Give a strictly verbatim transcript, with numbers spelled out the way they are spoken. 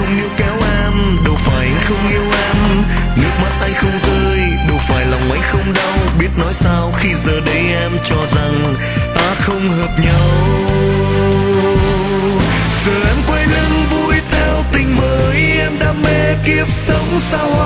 không níu kéo em, đâu phải anh không yêu em. Nước mắt anh không rơi, đâu phải lòng anh không đau. Biết nói sao khi giờ đây em cho rằng ta không hợp nhau. Giờ em quay lưng vui theo tình mới, em đam mê kiếp sống sao hoa.